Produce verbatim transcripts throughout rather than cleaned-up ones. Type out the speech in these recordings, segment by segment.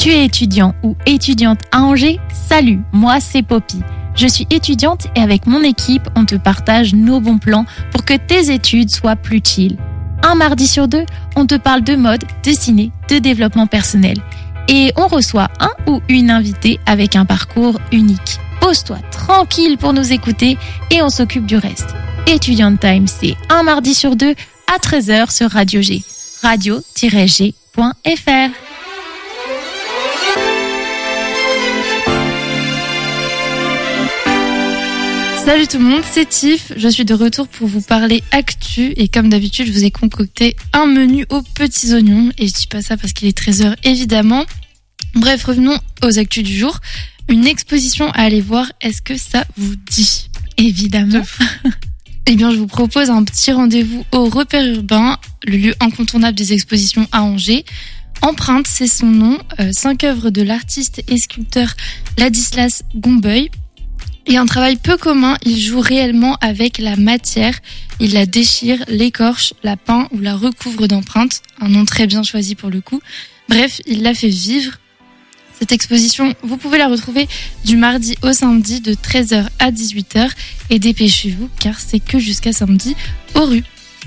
Tu es étudiant ou étudiante à Angers? Salut, moi c'est Poppy. Je suis étudiante et avec mon équipe, on te partage nos bons plans pour que tes études soient plus chill. Un mardi sur deux, on te parle de mode, de ciné, de développement personnel. Et on reçoit un ou une invitée avec un parcours unique. Pose-toi tranquille pour nous écouter et on s'occupe du reste. Étudiant Time, c'est un mardi sur deux à treize heures sur Radio G. radio tiret g point f r. Salut tout le monde, c'est Tiff. Je suis de retour pour vous parler actu et comme d'habitude, je vous ai concocté un menu aux petits oignons et je dis pas ça parce qu'il est treize heures évidemment. Bref, revenons aux actus du jour. Une exposition à aller voir, est-ce que ça vous dit? Évidemment. Eh bien, je vous propose un petit rendez-vous au Repère Urbain, le lieu incontournable des expositions à Angers. Empreinte, c'est son nom, euh, cinq œuvres de l'artiste et sculpteur Ladislas Gombeuil. Et un travail peu commun, il joue réellement avec la matière. Il la déchire, l'écorche, la peint ou la recouvre d'empreintes. Un nom très bien choisi pour le coup. Bref, il la fait vivre. Cette exposition, vous pouvez la retrouver du mardi au samedi de treize heures à dix-huit heures. Et dépêchez-vous car c'est que jusqu'à samedi aux rues.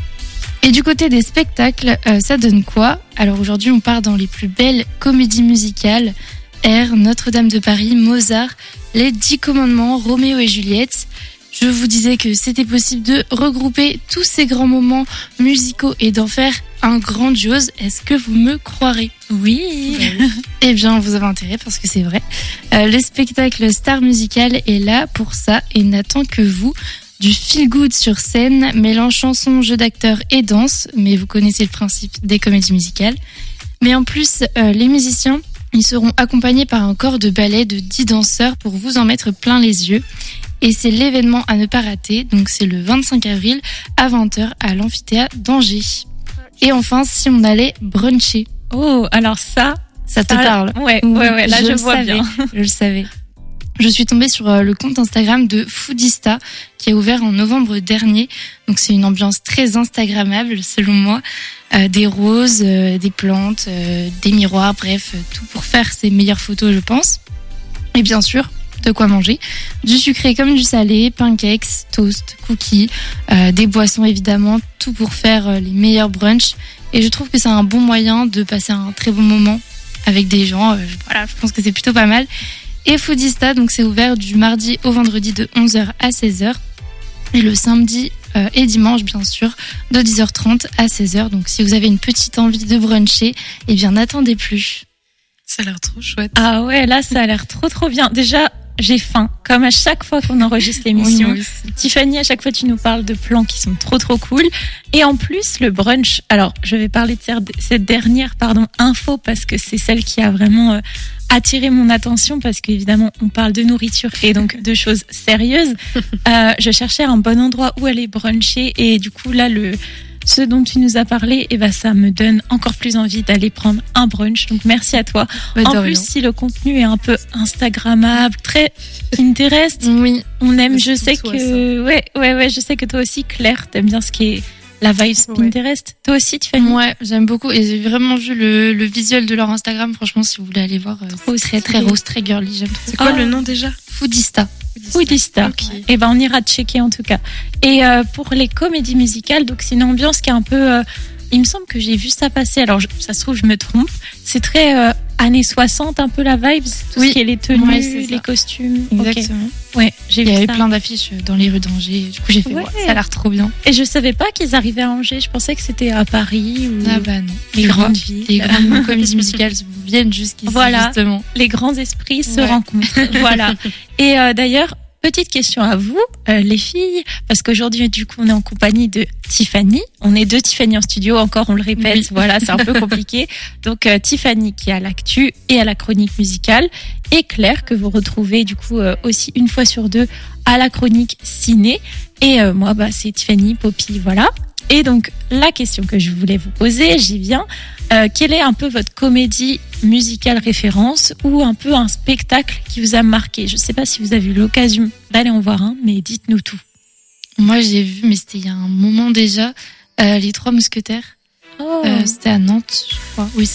Et du côté des spectacles, euh, ça donne quoi? Alors aujourd'hui, on part dans les plus belles comédies musicales. R, Notre-Dame de Paris, Mozart, Les Dix Commandements, Roméo et Juliette. Je vous disais que c'était possible de regrouper tous ces grands moments musicaux et d'en faire un grandiose. Est-ce que vous me croirez? Oui. Eh bien, vous avez intérêt parce que c'est vrai. Euh, le spectacle Star Musical est là pour ça et n'attend que vous. Du feel-good sur scène, mélange chansons, jeux d'acteurs et danse. Mais vous connaissez le principe des comédies musicales. Mais en plus, euh, les musiciens... ils seront accompagnés par un corps de ballet de dix danseurs pour vous en mettre plein les yeux. Et c'est l'événement à ne pas rater. Donc c'est le vingt-cinq avril à vingt heures à l'amphithéâtre d'Angers. Et enfin, si on allait bruncher. Oh, alors ça... Ça te ça, parle? Ouais, ouais, ouais, là je, je vois savais, bien. Je le savais. Je suis tombée sur le compte Instagram de Foodista qui a ouvert en novembre dernier. Donc c'est une ambiance très instagrammable selon moi. Euh, des roses, euh, des plantes, euh, des miroirs, bref, tout pour faire ses meilleures photos je pense. Et bien sûr, de quoi manger. Du sucré comme du salé, pancakes, toast, cookies, euh, des boissons évidemment, tout pour faire euh, les meilleurs brunchs. Et je trouve que c'est un bon moyen de passer un très bon moment avec des gens. Euh, voilà, je pense que c'est plutôt pas mal. Et Foodista, donc c'est ouvert du mardi au vendredi de onze heures à seize heures. Et le samedi euh, et dimanche, bien sûr, de dix heures trente à seize heures. Donc si vous avez une petite envie de bruncher, eh bien n'attendez plus. Ça a l'air trop chouette. Ah ouais, là ça a l'air trop trop bien. Déjà, j'ai faim, comme à chaque fois qu'on enregistre l'émission. Oui, Tiffany, à chaque fois tu nous parles de plans qui sont trop trop cool. Et en plus, le brunch, alors je vais parler de cette dernière pardon, info parce que c'est celle qui a vraiment euh, attiré mon attention parce qu'évidemment on parle de nourriture et donc de choses sérieuses. Euh, je cherchais un bon endroit où aller bruncher et du coup là le... ce dont tu nous as parlé, eh ben, ça me donne encore plus envie d'aller prendre un brunch. Donc, merci à toi. Bah, en plus, si le contenu est un peu instagrammable, très Pinterest, oui, on aime, c'est je sais toi, que, ouais, ouais, ouais, je sais que toi aussi, Claire, t'aimes bien ce qui est la vibe Pinterest. Ouais. Toi aussi, Tiffany? Ouais, j'aime beaucoup et j'ai vraiment vu le, le visuel de leur Instagram. Franchement, si vous voulez aller voir, c'est très, très rose, très girly. J'aime trop. C'est quoi oh. le nom déjà? Foodista. Foodista. Okay. Et ben on ira checker en tout cas. Et euh, pour les comédies musicales, donc c'est une ambiance qui est un peu. Euh, il me semble que j'ai vu ça passer. Alors je, ça se trouve je me trompe. C'est très euh, années soixante un peu la vibe, tout oui. ce qui est les tenues, ouais, les costumes. Exactement. Okay. Ouais, j'ai Il vu y avait ça. plein d'affiches dans les rues d'Angers. Du coup j'ai fait. Ouais. Ouais, ça a l'air trop bien. Et je savais pas qu'ils arrivaient à Angers. Je pensais que c'était à Paris ou. Ah bah non. Les je grandes villes. Les grandes comédies musicales viennent jusqu'ici. Voilà. Justement. Les grands esprits se ouais. rencontrent. Voilà. Et euh, d'ailleurs. Petite question à vous, euh, les filles, parce qu'aujourd'hui, du coup, on est en compagnie de Tiffany. On est deux Tiffany en studio, encore, on le répète. Oui. Voilà, c'est un peu compliqué. Donc, euh, Tiffany qui est à l'actu et à la chronique musicale. Et Claire, que vous retrouvez, du coup, euh, aussi une fois sur deux à la chronique ciné. Et euh, moi, bah, c'est Tiffany, Poppy, voilà. Et donc, la question que je voulais vous poser, j'y viens. Euh, quelle est un peu votre comédie musicale référence ou un peu un spectacle qui vous a marqué? Je ne sais pas si vous avez eu l'occasion d'aller en voir un, mais dites-nous tout. Moi, j'ai vu, mais c'était il y a un moment déjà, euh, Les Trois Mousquetaires. Oh. Euh, c'était à Nantes, je crois. Oui, c'est ça.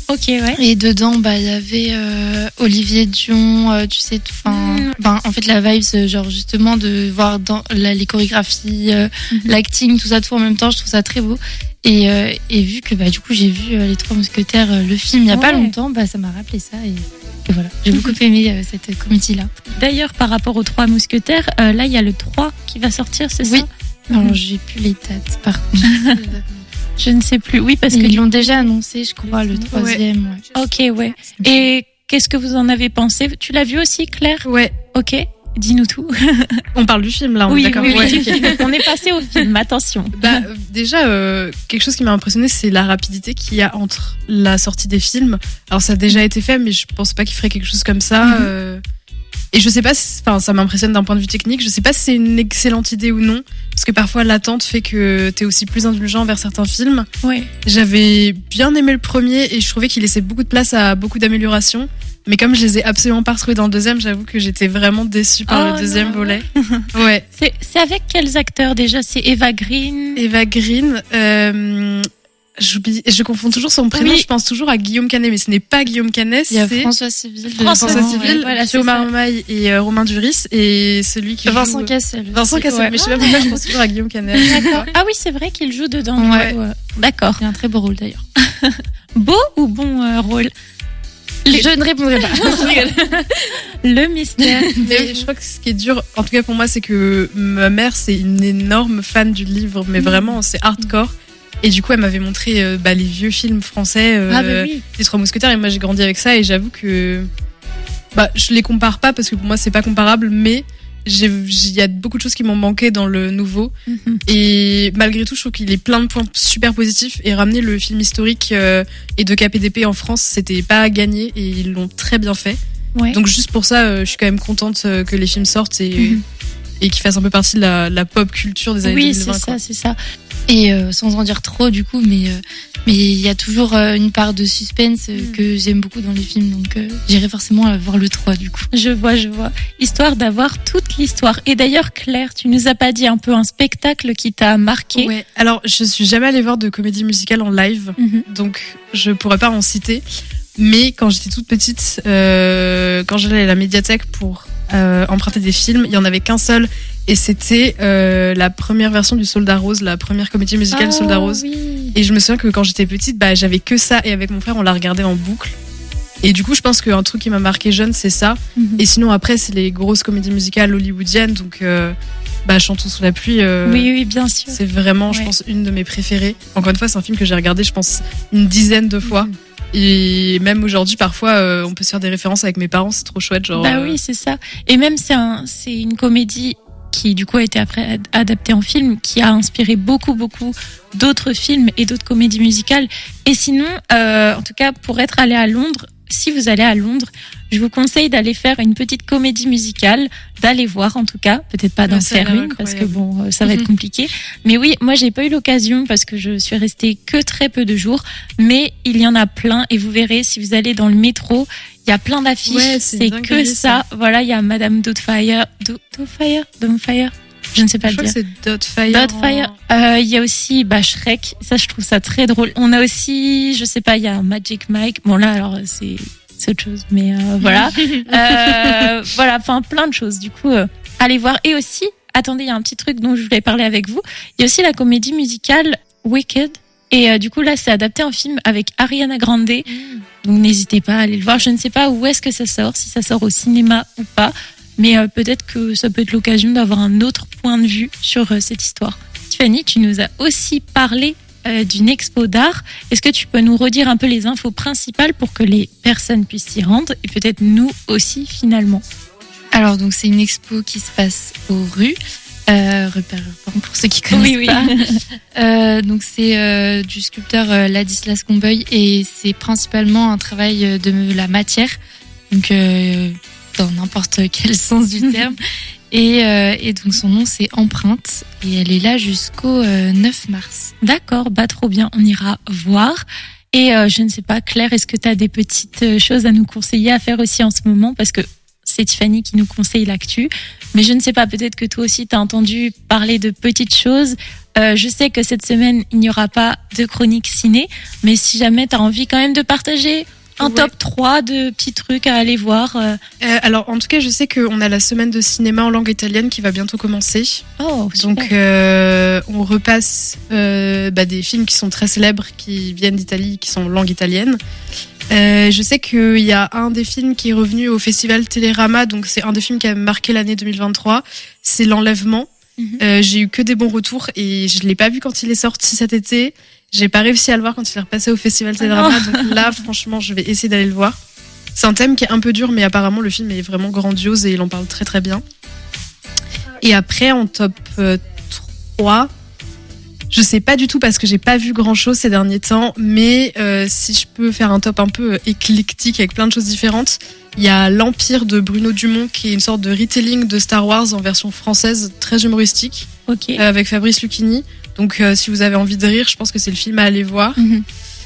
Ok, ouais. Et dedans, bah, il y avait euh, Olivier Dion, euh, tu sais, enfin, Mm. ben, en fait, la vibe, c'est genre justement de voir dans la, les chorégraphies, euh, Mhm. l'acting, tout ça, tout en même temps, je trouve ça très beau. Et, euh, et vu que bah, du coup, j'ai vu euh, Les Trois Mousquetaires, euh, le film, il y a pas Ouais. longtemps, bah, ça m'a rappelé ça. Et, et voilà, j'ai beaucoup aimé euh, cette comédie-là. D'ailleurs, par rapport aux Trois Mousquetaires, euh, là, il y a le trois qui va sortir, c'est Oui. ça? Alors, Mhm. j'ai plus les dates, par contre. Je ne sais plus. Oui, parce que. Ils l'ont déjà annoncé, je crois, le troisième. Ouais. Ok, ouais. Et qu'est-ce que vous en avez pensé? Tu l'as vu aussi, Claire? Ouais. Ok. Dis-nous tout. On parle du film là, on est Oui, d'accord. oui, oui. Ouais. On est passé au film. Attention. Bah, euh, déjà, euh, quelque chose qui m'a impressionné, c'est la rapidité qu'il y a entre la sortie des films. Alors, ça a déjà été fait, mais je pense pas qu'il ferait quelque chose comme ça. Mhm. euh, Et je sais pas, enfin, ça m'impressionne d'un point de vue technique. Je sais pas si c'est une excellente idée ou non, parce que parfois l'attente fait que t'es aussi plus indulgent vers certains films. Ouais. J'avais bien aimé le premier et je trouvais qu'il laissait beaucoup de place à beaucoup d'améliorations. Mais comme je les ai absolument pas retrouvés dans le deuxième, j'avoue que j'étais vraiment déçue par Oh le deuxième non. volet. Ouais. C'est, c'est avec quels acteurs déjà? C'est Eva Green. Eva Green, euh, j'oublie, je confonds toujours son prénom. Oui. Je pense toujours à Guillaume Canet, mais ce n'est pas Guillaume Canet. Il y a c'est François Civil, de François François Vincent, Civil, ouais. voilà, c'est Thomas ça. Maille et euh, Romain Duris et celui qui Vincent joue... Cassel. Vincent aussi. Cassel. Ouais. Mais je sais pas pourquoi je pense toujours à Guillaume Canet. D'accord. Ah oui, c'est vrai qu'il joue dedans. Ouais. du coup, euh, D'accord. Il y a un très beau rôle d'ailleurs. Beau ou bon euh, rôle? Les- Je ne répondrai pas. Le mystère. Mais je crois que ce qui est dur, en tout cas pour moi, c'est que ma mère, c'est une énorme fan du livre, mais vraiment, c'est hardcore. Et du coup, elle m'avait montré euh, bah, les vieux films français, euh, Ah bah oui. les Trois Mousquetaires, et moi j'ai grandi avec ça, et j'avoue que bah, je les compare pas parce que pour moi c'est pas comparable, mais j'ai- il y a beaucoup de choses qui m'ont manqué dans le nouveau. Mhm. Et malgré tout, je trouve qu'il est plein de points super positifs. Et ramener le film historique euh, et de K P D P en France, c'était pas gagné et ils l'ont très bien fait. Ouais. Donc juste pour ça, euh, je suis quand même contente euh, que les films sortent et, Mhm. et qu'ils fassent un peu partie de la, la pop culture des années Oui, deux mille c'est vingt. quoi. ça, c'est ça. Et euh, sans en dire trop du coup, mais euh, mais il y a toujours euh, une part de suspense euh, Mm. que j'aime beaucoup dans les films, donc euh, j'irai forcément euh, voir le trois du coup. Je vois, je vois. Histoire d'avoir toute l'histoire. Et d'ailleurs, Claire, tu nous as pas dit un peu un spectacle qui t'a marqué? Ouais. Alors, je suis jamais allée voir de comédie musicale en live, Mhm. donc je pourrais pas en citer. Mais quand j'étais toute petite, euh, quand j'allais à la médiathèque pour euh, emprunter des films, il y en avait qu'un seul, et c'était euh, la première version du Soldat Rose, la première comédie musicale Ah, Soldat Rose. oui. Et je me souviens que quand j'étais petite, bah, j'avais que ça, et avec mon frère, on la regardait en boucle. Et du coup, je pense qu'un truc qui m'a marqué jeune, c'est ça. Mhm. Et sinon, après, c'est les grosses comédies musicales hollywoodiennes, donc euh, bah, Chantons sous la pluie. euh, Oui, oui, bien sûr. C'est vraiment, je Ouais. pense, une de mes préférées. Encore une fois, c'est un film que j'ai regardé, je pense, une dizaine de fois. Mhm. Et même aujourd'hui, parfois, euh, on peut se faire des références avec mes parents, c'est trop chouette. Genre, Bah euh, oui, c'est ça. Et même, c'est un, c'est une comédie qui, du coup, a été après ad- adaptée en film, qui a inspiré beaucoup, beaucoup d'autres films et d'autres comédies musicales. Et sinon, euh, en tout cas, pour être allé à Londres, si vous allez à Londres, je vous conseille d'aller faire une petite comédie musicale, d'aller voir en tout cas, peut-être pas d'en Ouais, ça a faire l'air une parce que incroyable. bon, euh, ça va être Mhm. compliqué. Mais oui, moi j'ai pas eu l'occasion parce que je suis restée que très peu de jours, mais il y en a plein et vous verrez si vous allez dans le métro, il y a plein d'affiches, Ouais, c'est c'est une que dinguerie, ça. Voilà, il y a Madame Doubtfire, Do- Doubtfire, Doubtfire, je ne sais pas je le crois dire. que c'est Dotfire. Dotfire. Euh, Il y a aussi bah, Shrek. Ça, je trouve ça très drôle. On a aussi, je sais pas, il y a Magic Mike. Bon là, alors c'est c'est autre chose, mais euh, voilà, euh, voilà, enfin plein de choses. Du coup, euh, allez voir. Et aussi, attendez, il y a un petit truc dont je voulais parler avec vous. Il y a aussi la comédie musicale Wicked. Et euh, du coup, là, c'est adapté en film avec Ariana Grande. Donc n'hésitez pas à aller le voir. Je ne sais pas où est-ce que ça sort, si ça sort au cinéma ou pas. Mais euh, peut-être que ça peut être l'occasion d'avoir un autre point de vue sur euh, cette histoire. Tiffany, tu nous as aussi parlé euh, d'une expo d'art. Est-ce que tu peux nous redire un peu les infos principales pour que les personnes puissent s'y rendre et peut-être nous aussi finalement? Alors donc c'est une expo qui se passe aux rues, euh, rue Père-Urbain, pour ceux qui connaissent Oui, oui. pas. Euh, donc c'est euh, du sculpteur euh, Ladislas Comboy et c'est principalement un travail de la matière, donc euh, dans n'importe quel sens du terme. Et, euh, et donc son nom c'est Empreinte et elle est là jusqu'au euh, neuf mars. D'accord, bah trop bien, on ira voir. Et euh, je ne sais pas, Claire, est-ce que tu as des petites euh, choses à nous conseiller à faire aussi en ce moment? Parce que c'est Tiffany qui nous conseille l'actu. Mais je ne sais pas, peut-être que toi aussi t'as entendu parler de petites choses. Euh, je sais que cette semaine, il n'y aura pas de chronique ciné, mais si jamais t'as envie quand même de partager un ouais. top trois de petits trucs à aller voir. Euh... Euh, alors, en tout cas, je sais qu'on a la semaine de cinéma en langue italienne qui va bientôt commencer. Oh, super. Donc, euh, on repasse euh, bah, des films qui sont très célèbres, qui viennent d'Italie, qui sont en langue italienne. Euh, je sais qu'il y a un des films qui est revenu au festival Télérama, donc c'est un des films qui a marqué l'année deux mille vingt-trois, c'est L'Enlèvement. Mm-hmm. Euh, j'ai eu que des bons retours et je l'ai pas vu quand il est sorti cet été. J'ai pas réussi à le voir quand il est repassé au festival Télérama, oh. Donc là, franchement, je vais essayer d'aller le voir. C'est un thème qui est un peu dur, mais apparemment le film est vraiment grandiose et il en parle très très bien. Et après, en top euh, trois... Je sais pas du tout parce que j'ai pas vu grand chose ces derniers temps, mais euh, si je peux faire un top un peu éclectique avec plein de choses différentes, il y a L'Empire de Bruno Dumont qui est une sorte de retelling de Star Wars en version française très humoristique, okay. euh, avec Fabrice Lucchini. Donc euh, si vous avez envie de rire, je pense que c'est le film à aller voir. Mm-hmm.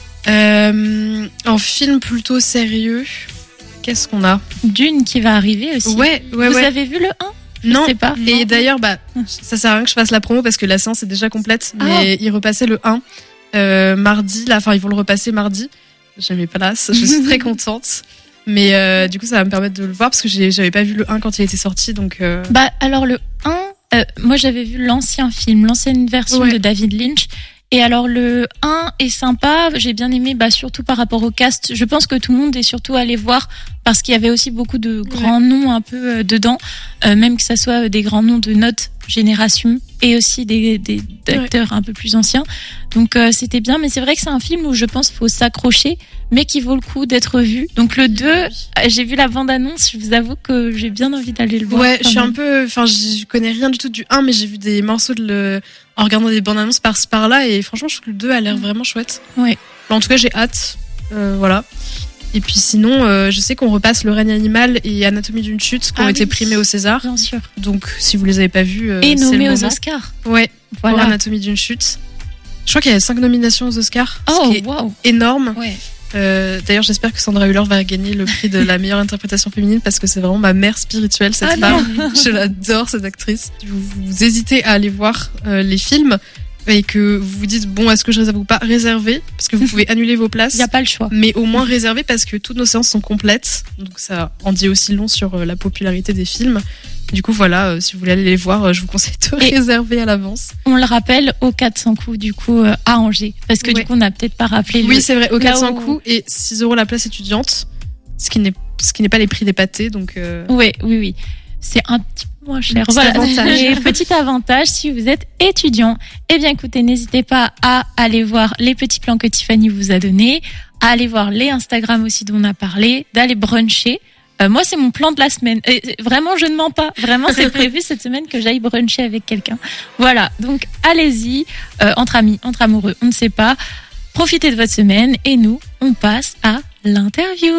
Euh, en film plutôt sérieux, qu'est-ce qu'on a ? Dune qui va arriver aussi. Ouais, ouais, vous ouais. avez vu le un ? Je non, sais pas. Et d'ailleurs, bah, ça sert à rien que je fasse la promo parce que la séance est déjà complète. Mais ah. ils repassaient le un euh, mardi. Là, enfin, ils vont le repasser mardi. J'ai mes places. Je suis très contente. Mais euh, du coup, ça va me permettre de le voir parce que j'ai, j'avais pas vu le un quand il était sorti. Donc, euh... bah, alors le un, euh, moi j'avais vu l'ancien film, l'ancienne version ouais. de David Lynch. Et alors le un est sympa, j'ai bien aimé, bah surtout par rapport au cast. Je pense que tout le monde est surtout allé voir parce qu'il y avait aussi beaucoup de grands ouais. noms un peu euh, dedans, euh, même que ça soit des grands noms de notre génération et aussi des, des acteurs ouais. un peu plus anciens. Donc euh, c'était bien, mais c'est vrai que c'est un film où je pense qu'il faut s'accrocher, mais qui vaut le coup d'être vu. Donc le deux, j'ai vu la bande-annonce, je vous avoue que j'ai bien envie d'aller le voir. Ouais, je suis même. un peu, enfin je connais rien du tout du un, mais j'ai vu des morceaux de le... en regardant des bandes-annonces par-ci par-là, et franchement je trouve que le deux a l'air vraiment chouette. Ouais. En tout cas j'ai hâte, euh, voilà. Et puis sinon, euh, je sais qu'on repasse Le règne animal et Anatomie d'une chute qui ont ah été oui. primés au César. Bien sûr. Donc si vous les avez pas vus, euh, et c'est nommés le aux moment. Oscars. Ouais. Voilà. Pour Anatomie d'une chute. Je crois qu'il y a cinq nominations aux Oscars. Oh, ce qui est wow. énorme. Ouais. Euh, d'ailleurs, j'espère que Sandra Hüller va gagner le prix de la meilleure interprétation féminine parce que c'est vraiment ma mère spirituelle, cette ah femme. Non. Je l'adore, cette actrice. Vous, vous hésitez à aller voir euh, les films et que vous vous dites bon, est-ce que je réserve ou pas, réservez parce que vous pouvez annuler vos places. Il n'y a pas le choix. Mais au moins réservez parce que toutes nos séances sont complètes. Donc ça en dit aussi long sur euh, la popularité des films. Du coup, voilà, euh, si vous voulez aller les voir, euh, je vous conseille de et réserver à l'avance. On le rappelle au quatre cents coups, du coup, euh, à Angers. Parce que ouais. du coup, on n'a peut-être pas rappelé. Oui, le... c'est vrai, au quatre cents où... coups et six euros la place étudiante. Ce qui n'est, ce qui n'est pas les prix des pâtés, donc. Euh... Oui, oui, oui. C'est un petit peu moins cher. Petit voilà. avantage. Et petit avantage, si vous êtes étudiant. Eh bien, écoutez, n'hésitez pas à aller voir les petits plans que Tiffany vous a donnés, à aller voir les Instagram aussi dont on a parlé, d'aller bruncher. Euh, moi, c'est mon plan de la semaine. Et vraiment, je ne mens pas. Vraiment, c'est prévu cette semaine que j'aille bruncher avec quelqu'un. Voilà. Donc, allez-y, euh, entre amis, entre amoureux, on ne sait pas. Profitez de votre semaine et nous, on passe à l'interview.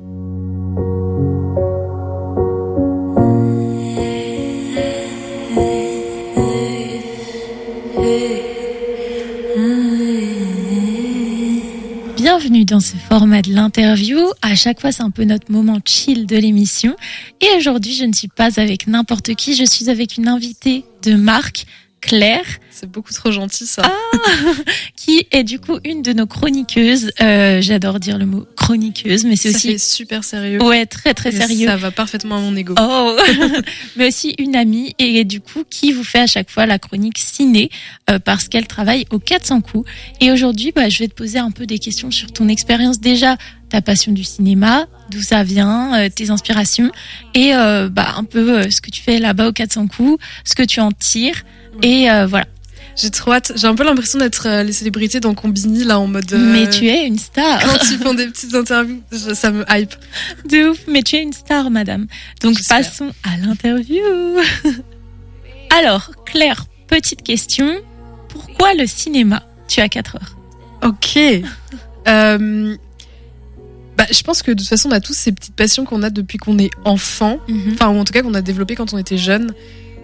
Bienvenue dans ce format de l'interview. À chaque fois, c'est un peu notre moment chill de l'émission. Et aujourd'hui, je ne suis pas avec n'importe qui. Je suis avec une invitée de marque, Claire. C'est beaucoup trop gentil, ça. Ah, qui est du coup une de nos chroniqueuses. Euh, j'adore dire le mot chroniqueuse, mais c'est ça aussi... fait super sérieux. Ouais, très très et sérieux. Ça va parfaitement à mon ego. Oh, mais aussi une amie et du coup qui vous fait à chaque fois la chronique ciné euh, parce qu'elle travaille au quatre cents coups. Et aujourd'hui, bah, je vais te poser un peu des questions sur ton expérience déjà, ta passion du cinéma, d'où ça vient, euh, tes inspirations et euh, bah un peu euh, ce que tu fais là-bas au quatre cents coups, ce que tu en tires. Et euh, voilà. J'ai trop hâte. J'ai un peu l'impression d'être euh, les célébrités dans Combini, là, en mode... Euh, mais tu es une star. Quand ils font des petites interviews, je, ça me hype. De ouf, mais tu es une star, madame. Donc, J'espère. Passons à l'interview. Alors, Claire, petite question. Pourquoi le cinéma ? Tu as quatre heures. Ok. euh... Bah, je pense que de toute façon, on a tous ces petites passions qu'on a depuis qu'on est enfant. Mm-hmm. Enfin, ou en tout cas, qu'on a développées quand on était jeune.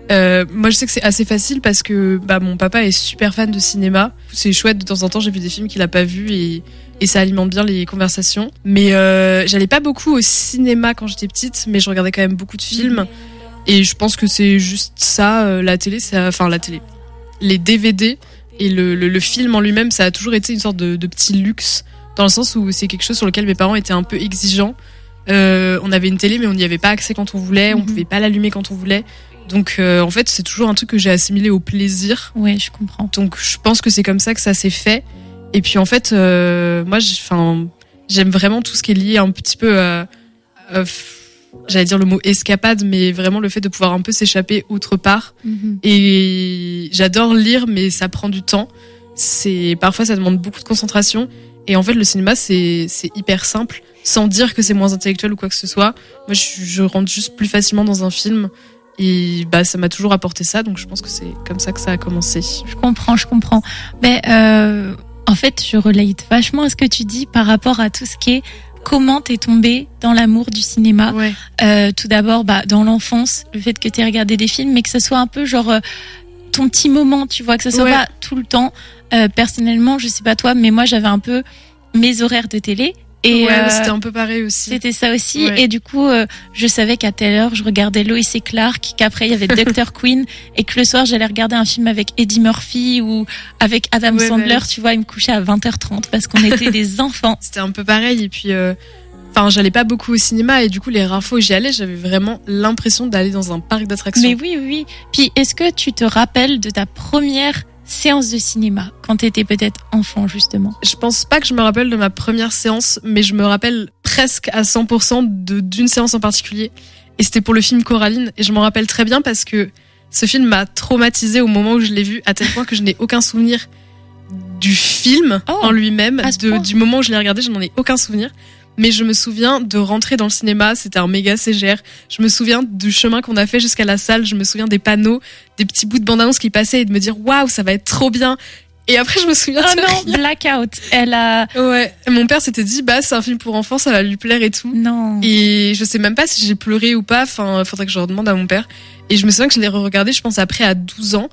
Euh, moi, je sais que c'est assez facile parce que bah, mon papa est super fan de cinéma. C'est chouette, de temps en temps, j'ai vu des films qu'il a pas vus et, et ça alimente bien les conversations. Mais euh, j'allais pas beaucoup au cinéma quand j'étais petite, mais je regardais quand même beaucoup de films. Et je pense que c'est juste ça, euh, la télé, ça, enfin la télé, les D V D et le, le, le film en lui-même, ça a toujours été une sorte de, de petit luxe, dans le sens où c'est quelque chose sur lequel mes parents étaient un peu exigeants. Euh, on avait une télé, mais on n'y avait pas accès quand on voulait, on Mhm. pouvait pas l'allumer quand on voulait. Donc euh, en fait, c'est toujours un truc que j'ai assimilé au plaisir. Ouais, je comprends. Donc je pense que c'est comme ça que ça s'est fait. Et puis en fait, euh, moi, enfin, j'aime vraiment tout ce qui est lié un petit peu à, à, j'allais dire le mot escapade, mais vraiment le fait de pouvoir un peu s'échapper autre part. Mhm. Et j'adore lire, mais ça prend du temps. C'est parfois ça demande beaucoup de concentration. Et en fait, le cinéma, c'est c'est hyper simple, sans dire que c'est moins intellectuel ou quoi que ce soit. Moi, je, je rentre juste plus facilement dans un film. Et bah, ça m'a toujours apporté ça, donc je pense que c'est comme ça que ça a commencé. Je comprends, je comprends. Mais euh, en fait, je relate vachement à ce que tu dis par rapport à tout ce qui est comment t'es tombé dans l'amour du cinéma. Ouais. Euh, tout d'abord, bah, dans l'enfance, le fait que t'aies regardé des films, mais que ce soit un peu genre euh, ton petit moment, tu vois, que ce soit Ouais. pas tout le temps. Euh, personnellement, je sais pas toi, mais moi j'avais un peu mes horaires de télé. Et ouais, euh, c'était un peu pareil aussi. c'était ça aussi. Ouais. Et du coup, euh, je savais qu'à telle heure, je regardais Lois et Clark, qu'après il y avait docteur Queen, et que le soir, j'allais regarder un film avec Eddie Murphy ou avec Adam Ouais, Sandler, ouais. tu vois, il me couchait à vingt heures trente parce qu'on était des enfants. C'était un peu pareil. Et puis, euh, enfin, j'allais pas beaucoup au cinéma. Et du coup, les rares fois où j'y allais, j'avais vraiment l'impression d'aller dans un parc d'attractions. Mais oui, oui, oui. Puis, est-ce que tu te rappelles de ta première séance de cinéma quand t'étais peut-être enfant, justement? Je pense pas que je me rappelle de ma première séance, mais je me rappelle presque à cent pour cent de, d'une séance en particulier. Et c'était pour le film Coraline. Et je m'en rappelle très bien parce que ce film m'a traumatisée au moment où je l'ai vu, à tel point que je n'ai aucun souvenir du film Oh, en lui-même. à ce De, point. du moment où je l'ai regardé, je n'en ai aucun souvenir. Mais je me souviens de rentrer dans le cinéma, c'était un méga C G R. Je me souviens du chemin qu'on a fait jusqu'à la salle. Je me souviens des panneaux, des petits bouts de bande-annonce qui passaient et de me dire waouh, ça va être trop bien. Et après, je me souviens Oh de non, rien. Blackout. Elle a... Ouais, mon père s'était dit bah c'est un film pour enfants, ça va lui plaire et tout. Non. Et je sais même pas si j'ai pleuré ou pas. Enfin, faudrait que je redemande à mon père. Et je me souviens que je l'ai re-regardé, je pense après à douze ans.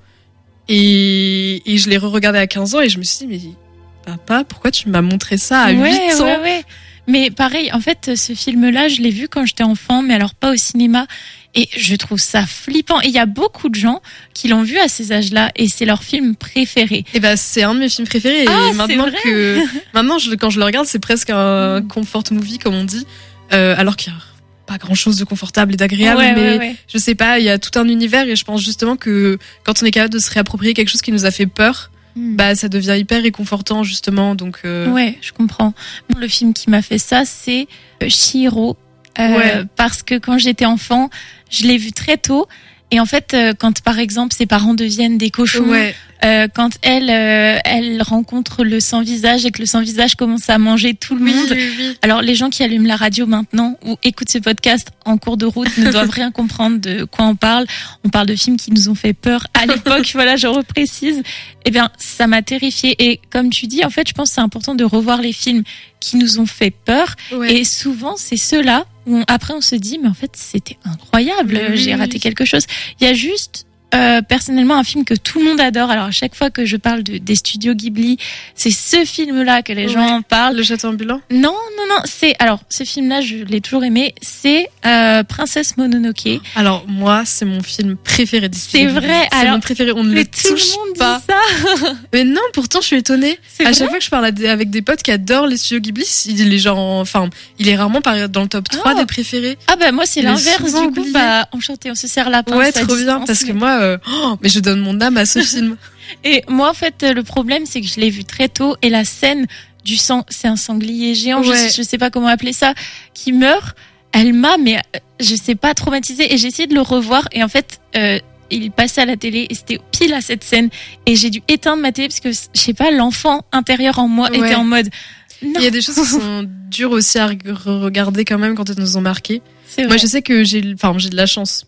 Et, et je l'ai re-regardé à quinze ans et je me suis dit mais papa, pourquoi tu m'as montré ça à ouais, huit ans? ouais, ouais. Mais pareil, en fait, ce film-là, je l'ai vu quand j'étais enfant, mais alors pas au cinéma. Et je trouve ça flippant. Et il y a beaucoup de gens qui l'ont vu à ces âges-là et c'est leur film préféré. Et bah c'est un de mes films préférés. Ah, et c'est maintenant vrai que maintenant je, quand je le regarde, c'est presque un comfort movie comme on dit. Euh, alors qu'il y a pas grand chose de confortable et d'agréable, Ouais, mais ouais, ouais. je sais pas, il y a tout un univers et je pense justement que quand on est capable de se réapproprier quelque chose qui nous a fait peur, Hmm. bah ça devient hyper réconfortant justement. Donc euh... Ouais, je comprends. Bon, le film qui m'a fait ça, c'est euh, Chihiro. Euh, Ouais. Parce que quand j'étais enfant, je l'ai vu très tôt. Et en fait, euh, quand par exemple ses parents deviennent des cochons, ouais, euh, quand elle, euh, elle rencontre le sans-visage et que le sans-visage commence à manger tout le oui, monde. oui, oui. Alors les gens qui allument la radio maintenant ou écoutent ce podcast en cours de route ne doivent rien comprendre de quoi on parle. On parle de films qui nous ont fait peur à l'époque, voilà, je reprécise. Eh bien, ça m'a terrifiée. Et comme tu dis, en fait, je pense que c'est important de revoir les films qui nous ont fait peur. Ouais. Et souvent, c'est ceux-là où on- après on se dit, mais en fait, c'était incroyable, Oui, j'ai oui, raté oui. quelque chose. Il y a juste... Euh, personnellement un film que tout le monde adore. Alors à chaque fois que je parle de, des studios Ghibli, c'est ce film-là que les Ouais. gens parlent. Le château ambulant. Non, non, non, c'est... Alors, ce film-là, je l'ai toujours aimé. C'est euh, Princesse Mononoke. Alors moi, c'est mon film préféré des C'est studios vrai, Ghibli. C'est alors- mon préféré. On ne Mais le tout touche le monde pas. dit ça. Mais non, pourtant je suis étonnée. C'est À vrai chaque fois que je parle à des- avec des potes qui adorent les studios Ghibli, il est genre, enfin, il est rarement par- dans le top trois Oh. des préférés. Ah bah moi, c'est Il est l'inverse. souvent Du coup, oublié. bah, enchanté, on se serre la pince. Ouais, à trop bien. distance, Parce que mais- moi, euh, oh, mais je donne mon âme à ce film. Et moi, en fait, le problème, c'est que je l'ai vu très tôt. Et la scène du sang, c'est un sanglier géant, Ouais. je, je sais pas comment appeler ça, qui meurt. Elle m'a, mais euh, je sais pas, traumatisée. Et j'ai essayé de le revoir. Et en fait... Euh, il passait à la télé et c'était pile à cette scène et j'ai dû éteindre ma télé parce que je sais pas, l'enfant intérieur en moi Ouais. était en mode non, Il y a des choses qui sont dures aussi à re- regarder quand même quand elles nous ont marqué. c'est Moi, vrai. je sais que j'ai, enfin, j'ai de la chance.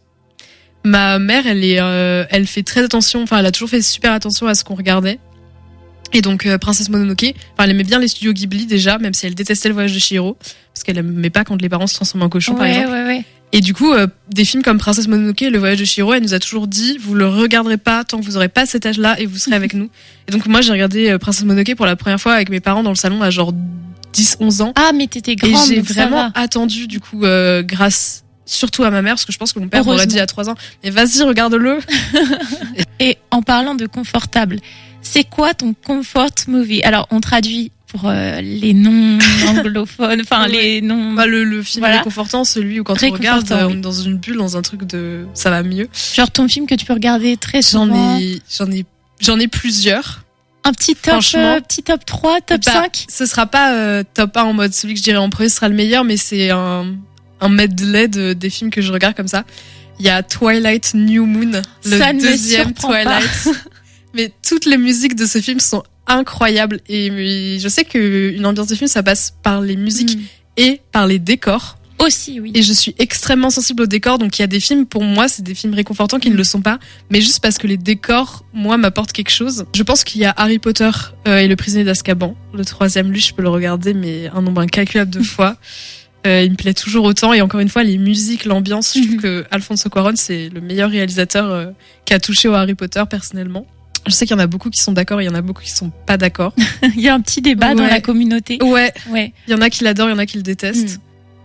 Ma mère, elle est, euh, elle fait très attention. Enfin, elle a toujours fait super attention à ce qu'on regardait. Et donc, euh, Princesse Mononoke, enfin, elle aimait bien les studios Ghibli déjà, même si elle détestait le voyage de Chihiro, parce qu'elle aimait pas quand les parents se transforment en cochons, par ouais, exemple. ouais, ouais. Et du coup, euh, des films comme Princesse Mononoke, Le Voyage de Chihiro, elle nous a toujours dit, vous le regarderez pas tant que vous aurez pas cet âge-là et vous serez avec nous. Et donc moi, j'ai regardé euh, Princesse Mononoke pour la première fois avec mes parents dans le salon à genre dix onze ans. Ah, mais t'étais grande. Et j'ai donc ça vraiment va. attendu, du coup, euh, grâce surtout à ma mère, parce que je pense que mon père m'aurait Heureusement. dit à trois ans, mais vas-y, regarde-le. Et en parlant de confortable, c'est quoi ton comfort movie? Alors, on traduit pour euh, les non-anglophones, enfin Ouais. les non... Bah, le, le film Voilà. réconfortant, celui où quand on regarde, Réconfortant, euh, oui. on est dans une bulle, dans un truc de ça va mieux. Genre ton film que tu peux regarder très J'en souvent. ai, j'en ai, j'en ai plusieurs. Un petit top, Franchement, euh, petit top trois, top Bah, cinq. Ce sera pas euh, top un en mode celui que je dirais en premier sera le meilleur, mais c'est un, un medley de, des films que je regarde comme ça. Il y a Twilight New Moon, le Ça ne me deuxième surprend pas. Twilight. Mais toutes les musiques de ce film sont incroyables. Et mais je sais qu'une ambiance de film, ça passe par les musiques Mm. et par les décors. Aussi, oui. Et je suis extrêmement sensible aux décors, donc il y a des films, pour moi, c'est des films réconfortants qui ne le sont pas, mais juste parce que les décors, moi, m'apportent quelque chose. Je pense qu'il y a Harry Potter euh, et le prisonnier d'Azkaban. Le troisième, lui, je peux le regarder, mais un nombre incalculable de fois. Euh, il me plaît toujours autant, et encore une fois, les musiques, l'ambiance, je trouve Mhm. que Alfonso Cuarón, c'est le meilleur réalisateur euh, qui a touché au Harry Potter, personnellement. Je sais qu'il y en a beaucoup qui sont d'accord, et il y en a beaucoup qui sont pas d'accord. Il y a un petit débat dans Ouais. la communauté. Ouais, Ouais. il y en a qui l'adorent, il y en a qui le détestent. Mm.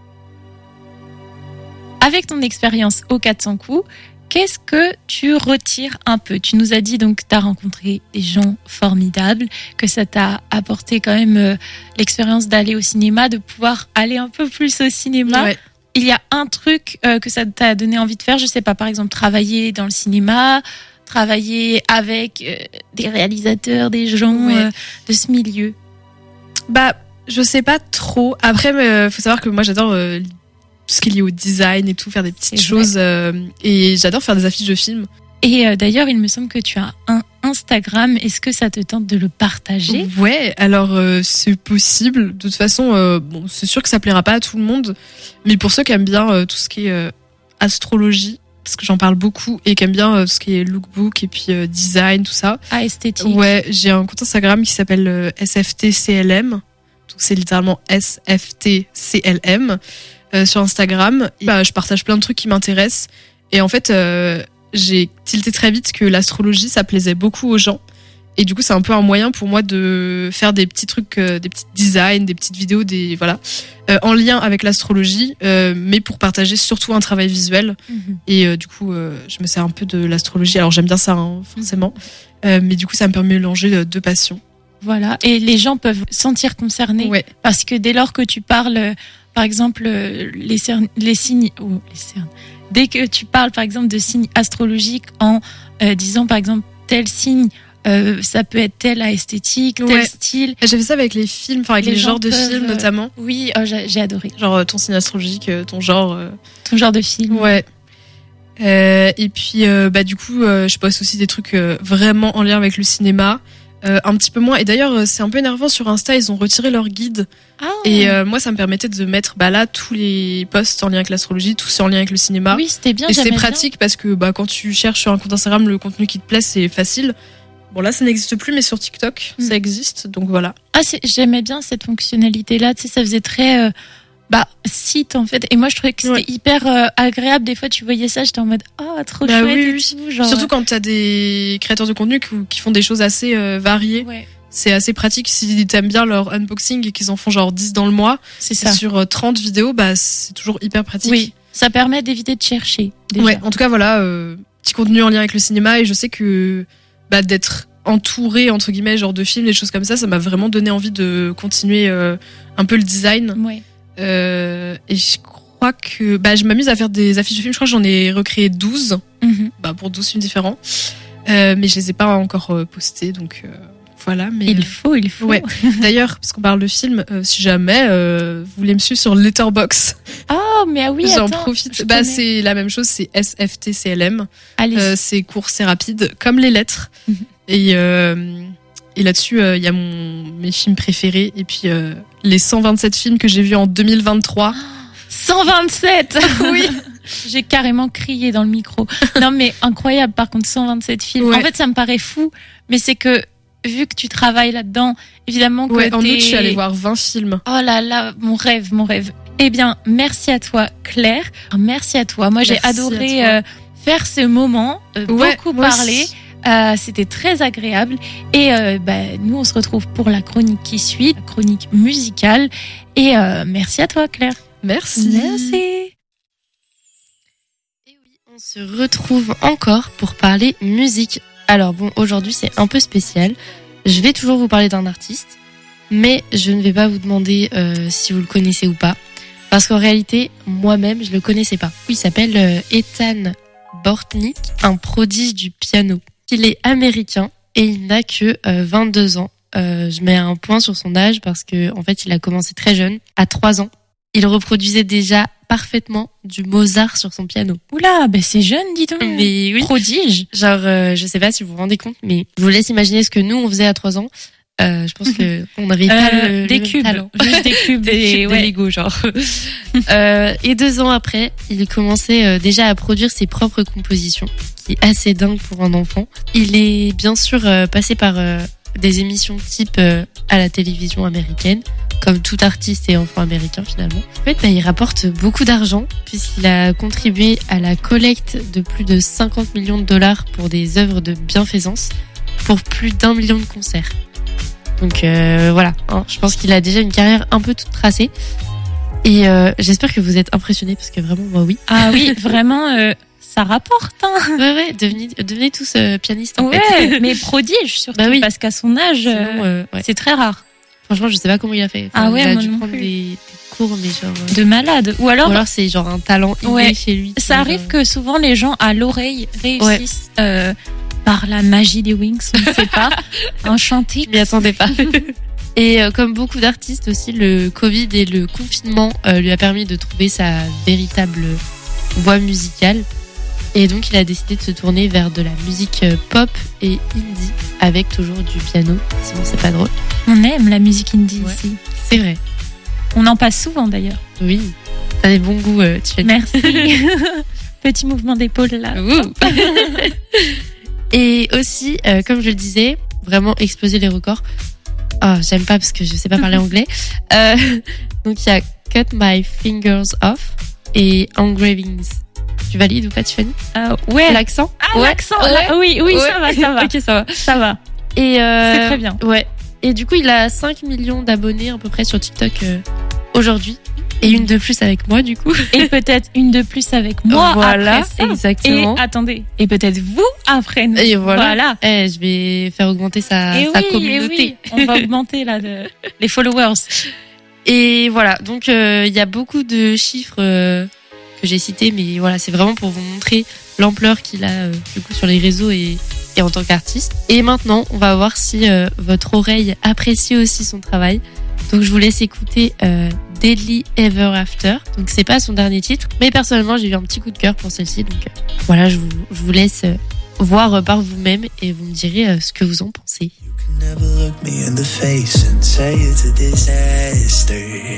Avec ton expérience au quatre cents coups, qu'est-ce que tu retires un peu? Tu nous as dit donc que tu as rencontré des gens formidables, que ça t'a apporté quand même euh, l'expérience d'aller au cinéma, de pouvoir aller un peu plus au cinéma. Ouais. Il y a un truc euh, que ça t'a donné envie de faire, je sais pas, par exemple travailler dans le cinéma, travailler avec euh, des réalisateurs, des gens Ouais. euh, de ce milieu. Bah, je sais pas trop. Après, euh, faut savoir que moi, j'adore euh, tout ce qui est lié au design et tout, faire des petites C'est choses. euh, et j'adore faire des affiches de films. Et euh, d'ailleurs, il me semble que tu as un Instagram. Est-ce que ça te tente de le partager? Ouais, alors euh, c'est possible. De toute façon, euh, bon, c'est sûr que ça plaira pas à tout le monde. Mais pour ceux qui aiment bien euh, tout ce qui est euh, astrologie, parce que j'en parle beaucoup, et qui aiment bien euh, tout ce qui est lookbook et puis euh, design, tout ça. Ah, esthétique. Ouais, j'ai un compte Instagram qui s'appelle euh, S F T C L M. Donc c'est littéralement S F T C L M euh, sur Instagram. Et, bah, je partage plein de trucs qui m'intéressent. Et en fait, euh, j'ai tilté très vite que l'astrologie, ça plaisait beaucoup aux gens. Et du coup, c'est un peu un moyen pour moi de faire des petits trucs, euh, des petits designs, des petites vidéos, des voilà, euh, en lien avec l'astrologie, euh, mais pour partager surtout un travail visuel. Mhm. Et euh, du coup, euh, je me sers un peu de l'astrologie. Alors j'aime bien ça, hein, forcément. Euh, mais du coup, ça me permet de mélanger euh, deux passions. Voilà. Et les gens peuvent se sentir concernés Ouais. parce que dès lors que tu parles, euh, par exemple, euh, les, cernes- les signes, oh, les cernes. Dès que tu parles, par exemple, de signes astrologiques en euh, disant, par exemple, tel signe, euh, ça peut être tel à esthétique, tel Ouais. style. J'ai fait ça avec les films, enfin avec Les les, gens genres de peuvent, films euh, notamment. Oui, oh, j'ai j'ai adoré Genre euh, ton signe astrologique, euh, ton genre. euh, ton genre de film. Ouais. Euh, et puis euh, bah du coup, euh, je poste aussi des trucs euh, vraiment en lien avec le cinéma. Euh, un petit peu moins. Et d'ailleurs, euh, c'est un peu énervant sur Insta, ils ont retiré leur guide. Ah. Et euh, moi, ça me permettait de mettre bah, là tous les posts en lien avec l'astrologie, tous en lien avec le cinéma. oui, c'était bien. Et c'est j'aimais bien. pratique parce que bah, quand tu cherches sur un compte Instagram le contenu qui te plaît, c'est facile. Bon, là, ça n'existe plus, mais sur TikTok, Mm. ça existe. Donc voilà. Ah, c'est- j'aimais bien cette fonctionnalité-là. Tu sais, ça faisait très euh, bah site en fait. Et moi, je trouvais que c'était Ouais. hyper euh, agréable. Des fois, tu voyais ça, j'étais en mode oh trop Bah chouette oui, et oui. tout. Genre, Surtout quand t'as des créateurs de contenu qui, qui font des choses assez euh, variées. ouais, C'est assez pratique si t'aimes bien leur unboxing et qu'ils en font genre dix dans le mois. c'est ça. Sur euh, trente vidéos, bah, c'est toujours hyper pratique. Oui, ça permet d'éviter de chercher. Déjà. Ouais, en tout cas, voilà, euh, petit contenu en lien avec le cinéma, et je sais que bah, d'être entouré entre guillemets genre de films, des choses comme ça, ça m'a vraiment donné envie de continuer euh, un peu le design. Ouais. Euh, et je crois que bah, je m'amuse à faire des affiches de films. Je crois que j'en ai recréé douze, Mhm. bah, pour douze films différents, euh, mais je les ai pas encore euh, postés, donc euh, voilà. Mais Il faut, il faut. ouais. D'ailleurs, parce qu'on parle de films, euh, si jamais euh, vous voulez me suivre sur Letterboxd, Oh, mais ah oui, j'en attends, profite. je Bah, connais. c'est la même chose, c'est S F T C L M. Allez. Euh, c'est court, c'est rapide, comme les lettres. Mhm. Et, euh, et là-dessus, euh, il y a mon, mes films préférés. Et puis, euh, les cent vingt-sept films que j'ai vus en deux mille vingt-trois. cent vingt-sept. Oui. J'ai carrément crié dans le micro. Non, mais incroyable, par contre, cent vingt-sept films. Ouais. En fait, ça me paraît fou, mais c'est que, vu que tu travailles là-dedans, évidemment que Ouais, en t'es- août, je suis allée voir vingt films. Oh là là, mon rêve, mon rêve. Eh bien, merci à toi, Claire. Merci à toi. Moi, j'ai Merci adoré euh, faire ce moment, euh, Ouais, beaucoup moi parler. aussi. Euh, c'était très agréable. Et euh, bah, nous, on se retrouve pour la chronique qui suit, la chronique musicale. Et euh, merci à toi, Claire. Merci. Merci. Et oui, on se retrouve encore pour parler musique. Alors bon, aujourd'hui c'est un peu spécial. Je vais toujours vous parler d'un artiste, mais je ne vais pas vous demander euh, si vous le connaissez ou pas. Parce qu'en réalité, moi-même, je le connaissais pas. Il s'appelle euh, Ethan Bortnick, un prodige du piano. Il est américain et il n'a que euh, vingt-deux ans. Euh, je mets un point sur son âge parce que en fait, il a commencé très jeune, à trois ans. Il reproduisait déjà parfaitement du Mozart sur son piano. Oula, ben c'est jeune, dis donc. Mais oui. Prodige. Genre, euh, je sais pas si vous vous rendez compte, mais je vous laisse imaginer ce que nous on faisait à trois ans. Euh, je pense que on n'avait pas Euh, le, le des même cubes, talent. juste des cubes, Des et, cubes de ouais. Lego, genre. euh, et deux ans après, il commençait euh, déjà à produire ses propres compositions, qui est assez dingue pour un enfant. Il est bien sûr euh, passé par euh, des émissions type euh, à la télévision américaine, comme tout artiste et enfant américain finalement. En fait, bah, il rapporte beaucoup d'argent puisqu'il a contribué à la collecte de plus de cinquante millions de dollars pour des œuvres de bienfaisance, pour plus d'un million de concerts. Donc euh, voilà, hein, je pense qu'il a déjà une carrière un peu toute tracée. Et euh, j'espère que vous êtes impressionnés parce que vraiment, moi oui. Ah oui, vraiment, euh, ça rapporte. Hein. Ouais, ouais, devenez, devenez tous euh, pianistes en Ouais, fait. mais prodige surtout, Bah oui. parce qu'à son âge, Sinon, euh, euh, ouais. c'est très rare. Franchement, je sais pas comment il a fait. Ah ouais, il a moi dû non prendre plus. des, des cours, mais genre. euh, De malade. Ou alors, Ou alors c'est genre un talent inné Ouais. chez lui. ça qui, arrive euh, que souvent les gens à l'oreille réussissent euh, par la magie des Wings, on ne sait pas, un chantier. Je m'y attendais pas. Et euh, comme beaucoup d'artistes aussi, le Covid et le confinement euh, lui a permis de trouver sa véritable voix musicale. Et donc il a décidé de se tourner vers de la musique euh, pop et indie avec toujours du piano. Sinon c'est pas drôle. On aime la musique indie Ouais. ici. C'est vrai. On en passe souvent d'ailleurs. Oui. T'as des bons goûts, euh, tu fais. Merci. Petit mouvement d'épaule là. Ouh. Et aussi, euh, comme je le disais, vraiment exploser les records. Ah, j'aime pas parce que je sais pas parler anglais. Euh, donc il y a Cut My Fingers Off et Engravings. Tu valides ou pas, Tiffany? Euh, ouais. L'accent? Ah, Ouais. l'accent. Ouais. là, oui, oui, Ouais. ça va, ça va. Ok, ça va. Ça va. Et euh, C'est très bien. Ouais. Et du coup, il a cinq millions d'abonnés à peu près sur TikTok euh, aujourd'hui. Et une de plus avec moi, du coup. Et peut-être une de plus avec moi Voilà, après ça. exactement. Et attendez, et peut-être vous après nous. Et voilà. Voilà. Eh, je vais faire augmenter sa, Et sa oui, et communauté. oui, on va augmenter là de- les followers. Et voilà, donc euh, il y a beaucoup de chiffres euh, que j'ai cités, mais voilà, c'est vraiment pour vous montrer l'ampleur qu'il a euh, du coup sur les réseaux et, et en tant qu'artiste. Et maintenant, on va voir si euh, votre oreille apprécie aussi son travail. Donc je vous laisse écouter euh, Deadly Ever After. Donc c'est pas son dernier titre, mais personnellement j'ai eu un petit coup de cœur pour celle-ci. Donc euh, voilà, je vous, je vous laisse euh, voir euh, par vous-même et vous me direz euh, ce que vous en pensez. You can never look me in the face and say it's a disaster.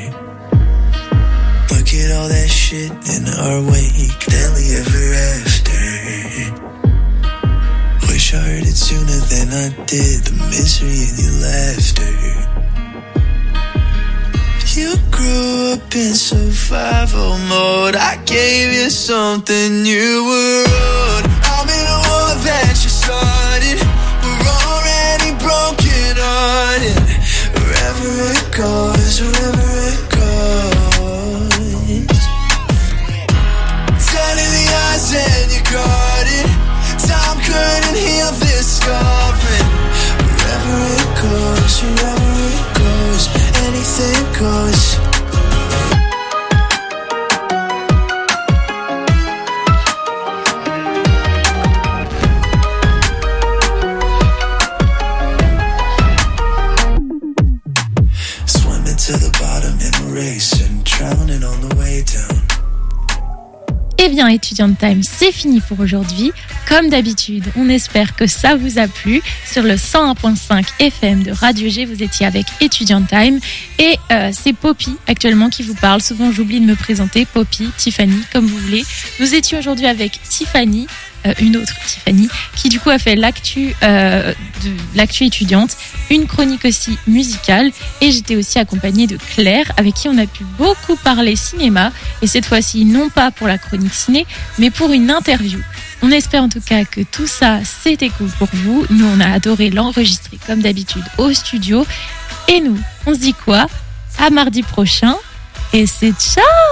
Look at all that shit in our wake, deadly ever after. Wish I heard it sooner than I did, the misery in your laughter. You grew up in survival mode, I gave you something you were owed. I'm in a war that you started, we're already broken hearted. Wherever it goes, wherever it goes. Down in the eyes and you got it. Time couldn't heal this scarring. Wherever it goes, wherever it goes, anything goes. Swimming to the bottom in a race and drowning on the way down. Eh bien, Étudiante Time, c'est fini pour aujourd'hui. Comme d'habitude, on espère que ça vous a plu. Sur le cent un virgule cinq F M de Radio G, vous étiez avec Étudiante Time. Et euh, c'est Poppy actuellement qui vous parle. Souvent, j'oublie de me présenter. Poppy, Tiffany, comme vous voulez. Nous étions aujourd'hui avec Tiffany, euh, une autre, Tiffany, qui du coup a fait l'actu, euh, de l'actu étudiante, une chronique aussi musicale. Et j'étais aussi accompagnée de Claire, avec qui on a pu beaucoup parler cinéma. Et cette fois-ci, non pas pour la chronique ciné, mais pour une interview. On espère en tout cas que tout ça, c'était cool pour vous. Nous, on a adoré l'enregistrer comme d'habitude au studio. Et nous, on se dit quoi ? À mardi prochain. Et c'est ciao!